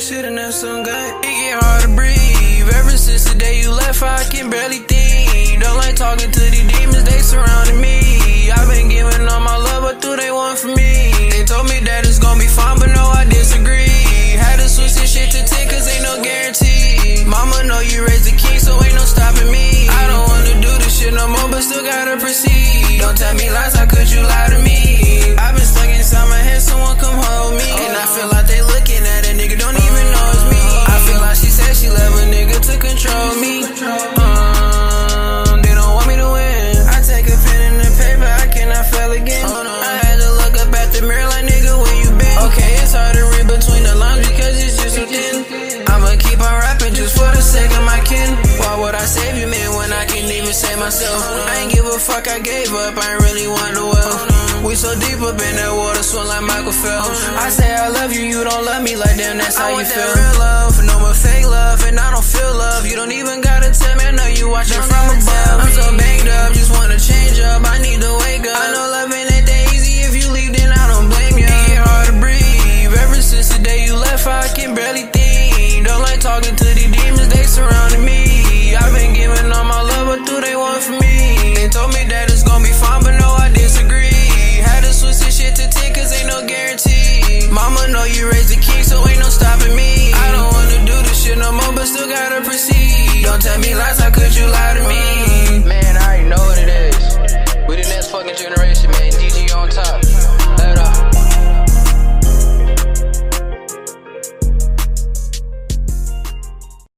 shit and that's some good. It get hard to breathe. Ever since the day you left, I can barely think. Don't like talking to these demons, they surrounding me. I've been giving all my love, but do they want from me? They told me that it's gonna be fine, but no, I disagree. Had to switch this shit to 10, cause ain't no guarantee. Mama know you raised the king, so ain't no stopping me. I don't wanna do this shit no more, but still gotta proceed. Don't tell me lies, how could you lie to me? I've been stuck inside my head, someone come hold me. And I feel like they looking at a nigga, don't even know it's me. I feel like she said she love a nigga to control me. They don't want me to win. I take a pen and a paper, I cannot fail again. I had to look up at the mirror like, nigga, where you been? Okay, it's hard to read between the lines because it's just so thin. I'ma keep on rapping just for the sake of my kin. Why would I save you, man, when I can't even save myself? I ain't give a fuck, I gave up, I ain't really want the wealth. We so deep up in that water, swim like Michael Phelps. I say I love you, you don't love me, like damn, that's how you feel. I want that real love, no more fake love, and I don't feel love. You don't even gotta tell me, I know you watching from above. I'm so banged up, just wanna change up, I need to wake up. I know